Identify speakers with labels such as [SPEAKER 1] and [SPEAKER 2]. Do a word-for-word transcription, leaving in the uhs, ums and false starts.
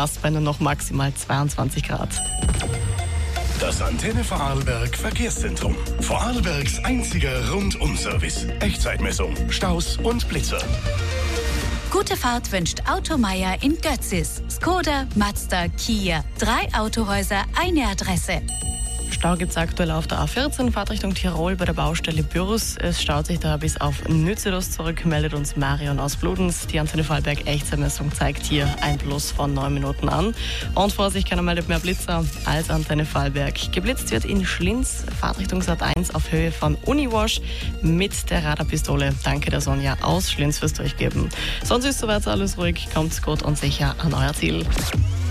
[SPEAKER 1] nass bei nur noch maximal zweiundzwanzig Grad.
[SPEAKER 2] Das Antenne Vorarlberg Verkehrszentrum. Vorarlbergs einziger Rundum-Service. Echtzeitmessung, Staus und Blitzer.
[SPEAKER 3] Gute Fahrt wünscht Automeier in Götzis. Skoda, Mazda, Kia. Drei Autohäuser, eine Adresse.
[SPEAKER 1] Stau gibt es aktuell auf der A vierzehn, Fahrt Richtung Tirol bei der Baustelle Bürs. Es staut sich da bis auf Nützelos zurück, meldet uns Marion aus Bludenz. Die Antenne Vorarlberg Echtzeitmessung zeigt hier ein Plus von neun Minuten an. Und Vorsicht, keiner meldet mehr Blitzer als Antenne Vorarlberg. Geblitzt wird in Schlinz, Fahrt Richtung Sat eins auf Höhe von Uniwash mit der Radarpistole. Danke der Sonja aus Schlinz fürs Durchgeben. Sonst ist soweit alles ruhig, kommt gut und sicher an euer Ziel.